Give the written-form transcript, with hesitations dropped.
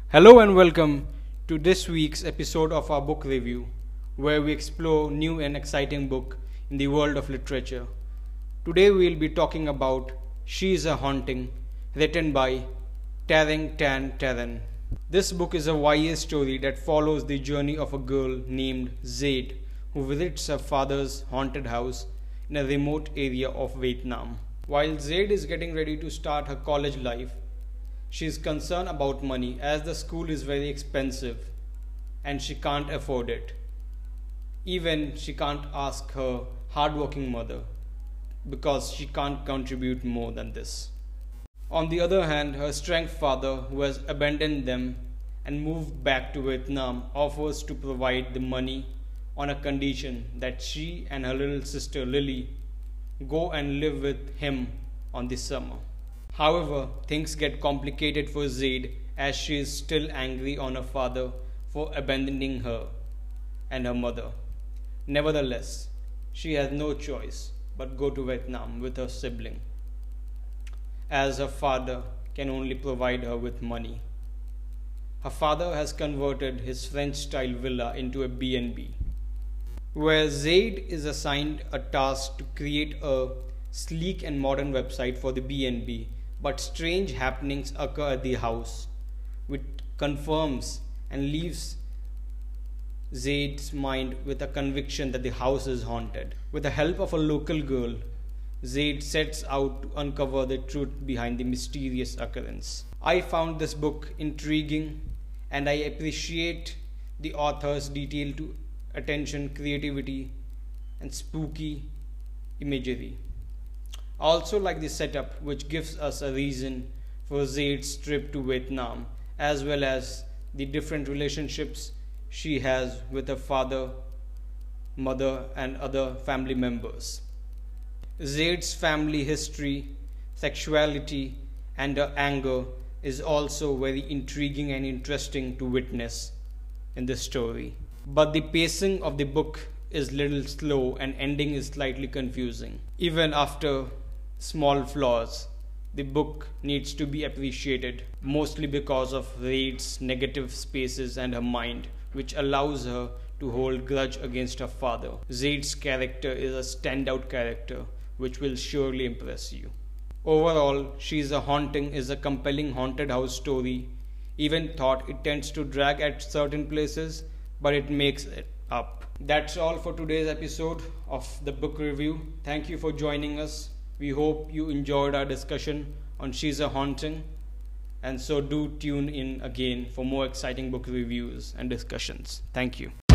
Hello and welcome to this week's episode of our book review, where we explore new and exciting book in the world of literature. Today we will be talking about She's a Haunting, written by Tarang Tan Taran. This book is a YA story that follows the journey of a girl named Zaid who visits her father's haunted house in a remote area of Vietnam. While Zaid is getting ready to start her college life, she is concerned about money as the school is very expensive and she can't afford it. Even she can't ask her hardworking mother because she can't contribute more than this. On the other hand, her strange father, who has abandoned them and moved back to Vietnam, offers to provide the money on a condition that she and her little sister Lily go and live with him on the summer. However, things get complicated for Zaid as she is still angry on her father for abandoning her and her mother. Nevertheless, she has no choice but go to Vietnam with her sibling, as her father can only provide her with money. Her father has converted his French-style villa into a B&B, where Zaid is assigned a task to create a sleek and modern website for the B&B. But strange happenings occur at the house, which confirms and leaves Zaid's mind with a conviction that the house is haunted. With the help of a local girl, Zaid sets out to uncover the truth behind the mysterious occurrence. I found this book intriguing and I appreciate the author's detailed attention, creativity, and spooky imagery. I also like the setup, which gives us a reason for Zaid's trip to Vietnam, as well as the different relationships she has with her father, mother, and other family members. Zaid's family history, sexuality, and her anger is also very intriguing and interesting to witness in this story. But the pacing of the book is little slow and ending is slightly confusing. Even after small flaws, the book needs to be appreciated, mostly because of Zaid's negative spaces and her mind, which allows her to hold grudge against her father. Zaid's character is a standout character, which will surely impress you. Overall, She's a Haunting is a compelling haunted house story. Even thought it tends to drag at certain places, but it makes it up. That's all for today's episode of the book review. Thank you for joining us. We hope you enjoyed our discussion on She's a Haunting, and so do tune in again for more exciting book reviews and discussions. Thank you.